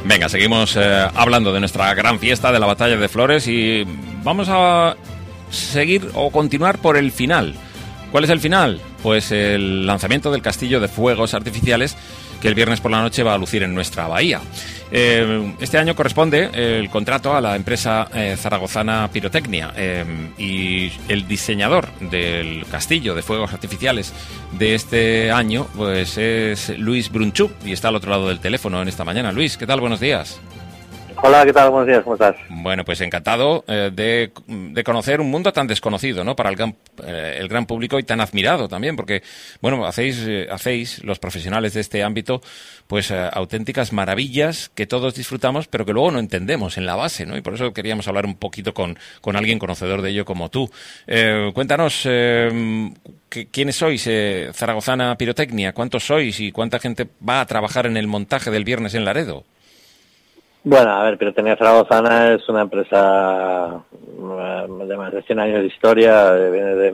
Venga, seguimos hablando de nuestra gran fiesta de la Batalla de Flores y vamos a seguir o continuar por el final. ¿Cuál es el final? Pues el lanzamiento del castillo de fuegos artificiales que el viernes por la noche va a lucir en nuestra bahía. Este año corresponde el contrato a la empresa zaragozana Pirotecnia y el diseñador del castillo de fuegos artificiales de este año pues es Luis Brunchuk y está al otro lado del teléfono en esta mañana. Luis, ¿qué tal? Buenos días. Hola, ¿qué tal? Buenos días, ¿cómo estás? Bueno, pues encantado de conocer un mundo tan desconocido, ¿no? Para el gran público y tan admirado también, porque, bueno, hacéis los profesionales de este ámbito, pues auténticas maravillas que todos disfrutamos, pero que luego no entendemos en la base, ¿no? Y por eso queríamos hablar un poquito con alguien conocedor de ello como tú. Cuéntanos, ¿quiénes sois? Zaragozana Pirotecnia, ¿cuántos sois y cuánta gente va a trabajar en el montaje del viernes en Laredo? Bueno, a ver, Pirotecnia Zaragozana es una empresa de más de 100 años de historia, viene de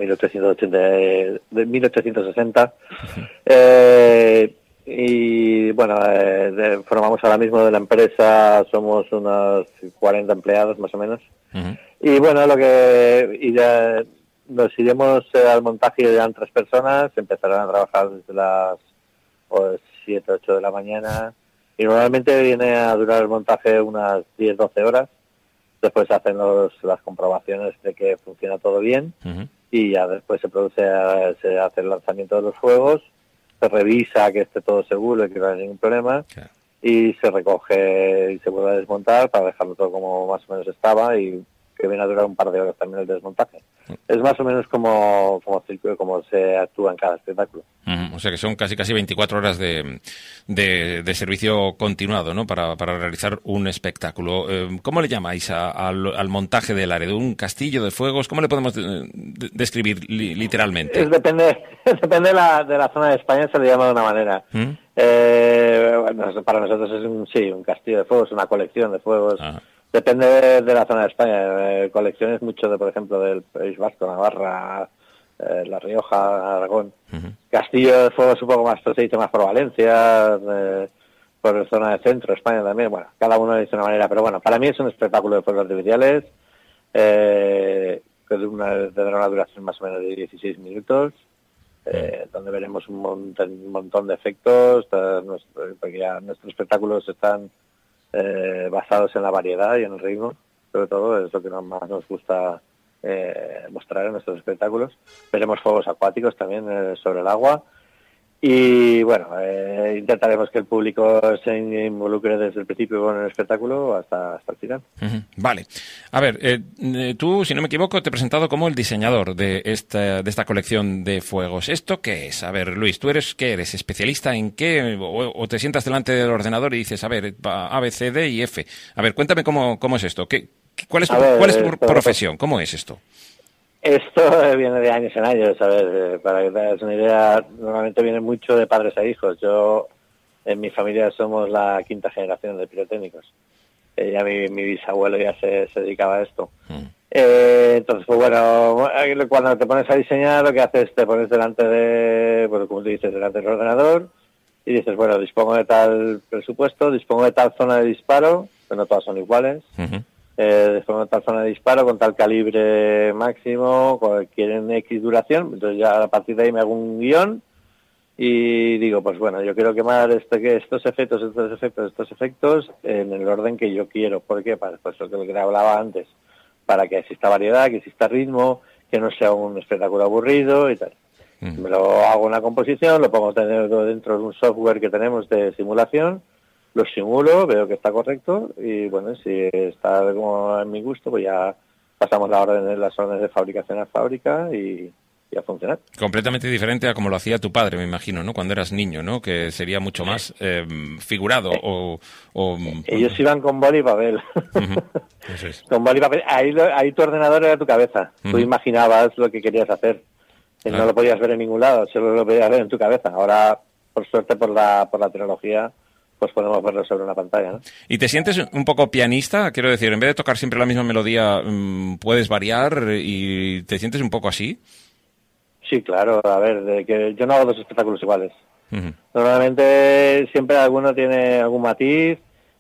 1860. Y bueno, formamos ahora mismo de la empresa, somos unos 40 empleados más o menos. Uh-huh. Y bueno, ya nos iremos al montaje, irán 3 personas, empezarán a trabajar desde las 7, 8 de la mañana. Y normalmente viene a durar el montaje unas 10-12 horas. Después hacen las comprobaciones de que funciona todo bien. Uh-huh. Y ya después se hace el lanzamiento de los fuegos, se revisa que esté todo seguro y que no haya ningún problema. Okay. Y se recoge y se vuelve a desmontar para dejarlo todo como más o menos estaba y que viene a durar un par de horas también el desmontaje. Uh-huh. Es más o menos como se actúa en cada espectáculo. Uh-huh. O sea que son casi 24 horas de servicio continuado, ¿no? Para realizar un espectáculo. ¿Cómo le llamáis al montaje del Laredo? ¿Un castillo de fuegos? ¿Cómo le podemos describir literalmente? Depende de la zona de España, se le llama de una manera. ¿Mm? Bueno, para nosotros es un castillo de fuegos, una colección de fuegos. Ajá. Depende de la zona de España. Colecciones mucho de, por ejemplo, del País Vasco, Navarra, La Rioja, Aragón. Uh-huh. Castillo de fuego es un poco más, se dice más por Valencia, por la zona de centro, España también. Bueno, cada uno dice una manera, pero bueno, para mí es un espectáculo de fuegos artificiales que tendrá una duración más o menos de 16 minutos, donde veremos un montón de efectos, porque ya nuestros espectáculos están basados en la variedad y en el ritmo, sobre todo es lo que más nos gusta mostrar en nuestros espectáculos. Veremos fuegos acuáticos también sobre el agua y bueno, intentaremos que el público se involucre desde el principio con el espectáculo hasta el final. Uh-huh. Vale. A ver, tú, si no me equivoco, te he presentado como el diseñador de esta colección de fuegos. ¿Esto qué es? A ver, Luis, ¿tú ¿qué eres? ¿Especialista en qué? ¿O te sientas delante del ordenador y dices, a ver, A, B, C, D y F? A ver, cuéntame cómo es esto. ¿Cuál es tu profesión? ¿Cómo es esto? Esto viene de años en años, a ver, para que te hagas una idea, normalmente viene mucho de padres a hijos. Yo, en mi familia somos la 5ª generación de pirotécnicos. Ya mi bisabuelo ya se dedicaba a esto. Entonces, pues bueno, cuando te pones a diseñar, lo que haces, te pones delante como tú dices, delante del ordenador y dices, bueno, dispongo de tal presupuesto, dispongo de tal zona de disparo, pero no todas son iguales. Uh-huh. Dispongo de tal zona de disparo con tal calibre máximo, quieren X duración, entonces ya a partir de ahí me hago un guión y digo, pues bueno, yo quiero quemar estos efectos en el orden que yo quiero. ¿Por qué? Para pues lo que hablaba antes, para que exista variedad, que exista ritmo, que no sea un espectáculo aburrido y tal. Me lo hago una composición, lo pongo dentro de un software que tenemos de simulación, lo simulo, veo que está correcto y bueno, si está como en mi gusto, pues ya pasamos las órdenes de fabricación a fábrica y a funcionar. Completamente diferente a como lo hacía tu padre, me imagino, ¿no? Cuando eras niño, ¿no? Que sería mucho más figurado o... Ellos iban con boli y papel. Uh-huh. Eso es. Con boli y papel. Ahí tu ordenador era tu cabeza. Uh-huh. Tú imaginabas lo que querías hacer. Claro. No lo podías ver en ningún lado, solo lo podías ver en tu cabeza. Ahora, por suerte, por la tecnología, pues podemos verlo sobre una pantalla, ¿no? ¿Y te sientes un poco pianista? Quiero decir, en vez de tocar siempre la misma melodía, ¿puedes variar y te sientes un poco así? Sí, claro. A ver, que yo no hago 2 espectáculos iguales. Uh-huh. Normalmente siempre alguno tiene algún matiz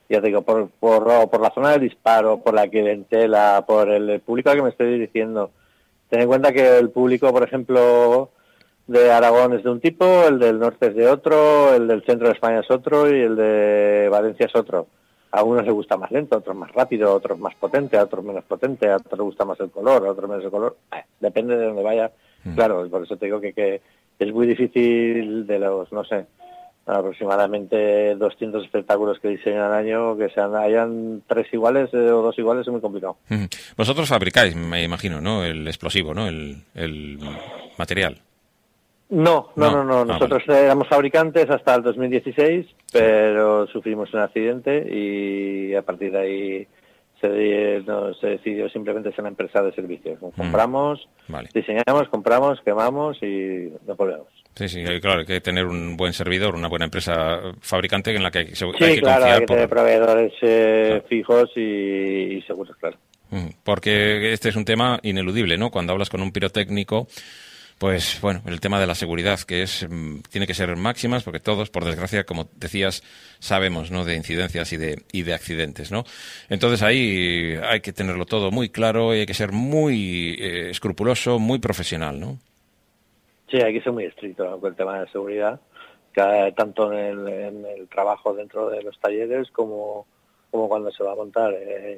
ya te digo, por la zona del disparo, por la clientela, por el público al que me estoy dirigiendo. Ten en cuenta que el público, por ejemplo, de Aragón es de un tipo, el del norte es de otro, el del centro de España es otro y el de Valencia es otro. A unos les gusta más lento, a otros más rápido, a otros más potente, a otros menos potente, a otros les gusta más el color, a otros menos el color. Depende de dónde vaya. Claro, por eso te digo que es muy difícil de los, no sé, aproximadamente 200 espectáculos que diseñan al año, que hayan 3 iguales o 2 iguales, es muy complicado. Vosotros fabricáis, me imagino, ¿no? El explosivo, ¿no? El material. No. Nosotros éramos fabricantes hasta el 2016, pero sufrimos un accidente y a partir de ahí se decidió simplemente ser una empresa de servicios. Compramos, diseñamos, compramos, quemamos y devolvemos. Sí, claro, hay que tener un buen servidor, una buena empresa fabricante en la que hay que confiar. Hay que tener proveedores claro. fijos y seguros, claro. Porque este es un tema ineludible, ¿no? Cuando hablas con un pirotécnico, pues bueno, el tema de la seguridad, que tiene que ser máximas, porque todos, por desgracia, como decías, sabemos, ¿no?, de incidencias y de accidentes, ¿no? Entonces ahí hay que tenerlo todo muy claro y hay que ser muy escrupuloso, muy profesional, ¿no? Sí, hay que ser muy estricto con el tema de seguridad, tanto en el trabajo dentro de los talleres como cuando se va a montar.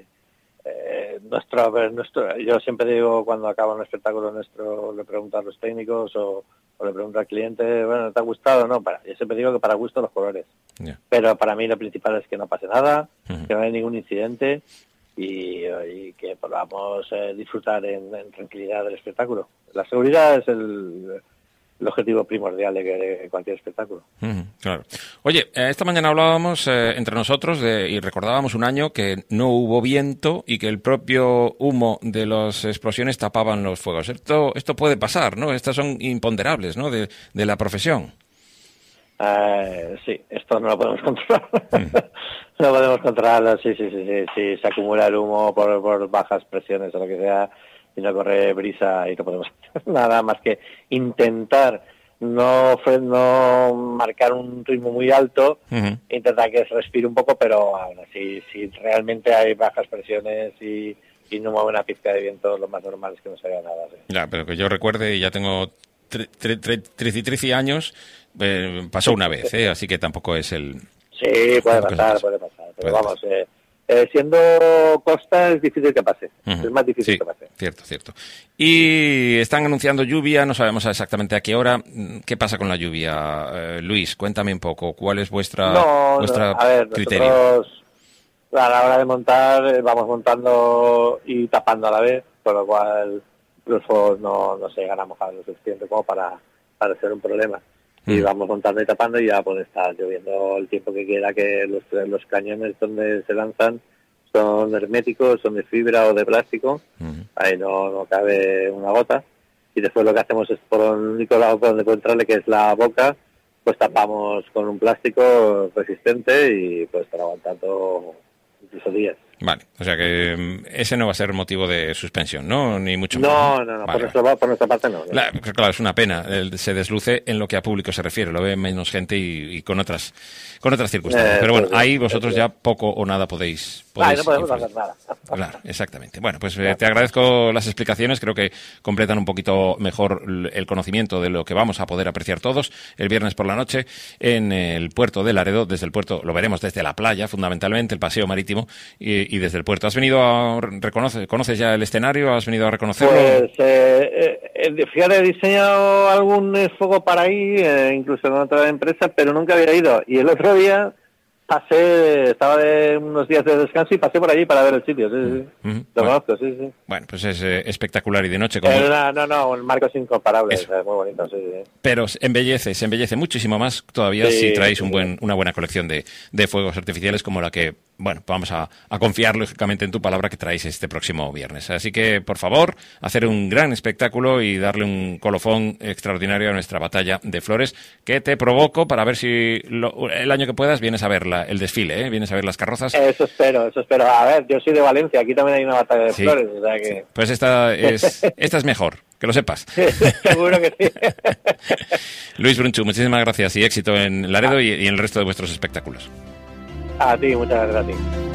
Yo siempre digo, cuando acaba un espectáculo nuestro, le pregunto a los técnicos o le pregunto al cliente, bueno, ¿te ha gustado? No, yo siempre digo que para gusto los colores. Yeah. Pero para mí lo principal es que no pase nada, que no haya ningún incidente y que podamos disfrutar en tranquilidad del espectáculo. La seguridad es el objetivo primordial de cualquier espectáculo. Claro. Oye, esta mañana hablábamos entre nosotros y recordábamos un año que no hubo viento y que el propio humo de las explosiones tapaban los fuegos. Esto puede pasar, ¿no? Estas son imponderables, ¿no?, de la profesión. Sí, esto no lo podemos controlar. No podemos controlarlo, sí. Si se acumula el humo por bajas presiones o lo que sea, y no corre brisa y no podemos hacer nada más que intentar no marcar un ritmo muy alto, intentar que se respire un poco, pero aún así, si realmente hay bajas presiones y no mueve una pizca de viento, lo más normal es que no se haga nada. ¿Sí? Ya, pero que yo recuerde, y ya tengo 13 años, pasó una vez, así que tampoco es el... Sí, puede pasar, pero vamos... siendo costa es difícil que pase, es más difícil que pase. Cierto. Y están anunciando lluvia, no sabemos exactamente a qué hora. ¿Qué pasa con la lluvia? Luis, cuéntame un poco, ¿cuál es vuestra criterio? Nosotros a la hora de montar vamos montando y tapando a la vez, con lo cual los fuegos no se llegan a mojar lo suficiente como para ser un problema. Y vamos montando y tapando y ya puede estar lloviendo el tiempo que quiera, que los cañones donde se lanzan son herméticos, son de fibra o de plástico, ahí no cabe una gota, y después lo que hacemos es por el único lado por donde puede entrarle, que es la boca, pues tapamos con un plástico resistente y puede estar aguantando incluso días. Vale, o sea que ese no va a ser motivo de suspensión, ¿no? Ni mucho menos. No, por nuestra parte no. Claro, es una pena. Se desluce en lo que a público se refiere, lo ve menos gente y con otras circunstancias. Pero bueno, ahí vosotros ya poco o nada podéis no podemos hacer nada. Claro, exactamente. Bueno, pues te agradezco las explicaciones, creo que completan un poquito mejor el conocimiento de lo que vamos a poder apreciar todos el viernes por la noche en el puerto de Laredo. Desde el puerto lo veremos desde la playa, fundamentalmente, el paseo marítimo y desde el puerto. ¿Has venido conoces ya el escenario? ¿Has venido a reconocerlo? Pues, fíjate, he diseñado algún fuego para ahí, incluso en otra empresa, pero nunca había ido. Y el otro día estaba de unos días de descanso y pasé por allí para ver el sitio. Sí. Lo conozco, sí. Bueno, pues es espectacular y de noche. No, el marco es incomparable, es muy bonito, sí. Pero se embellece muchísimo más todavía si traéis una buena colección de fuegos artificiales como la que, bueno, vamos a confiar lógicamente en tu palabra que traéis este próximo viernes. Así que, por favor, hacer un gran espectáculo y darle un colofón extraordinario a nuestra batalla de flores, que te provoco para ver si el año que puedas vienes a ver el desfile, vienes a ver las carrozas. Eso espero. A ver, yo soy de Valencia, aquí también hay una batalla de flores, o sea que... Sí. Pues esta es mejor, que lo sepas. Seguro que sí. Luis Brunchu, muchísimas gracias y éxito en Laredo y en el resto de vuestros espectáculos. A ti, muchas gracias a ti.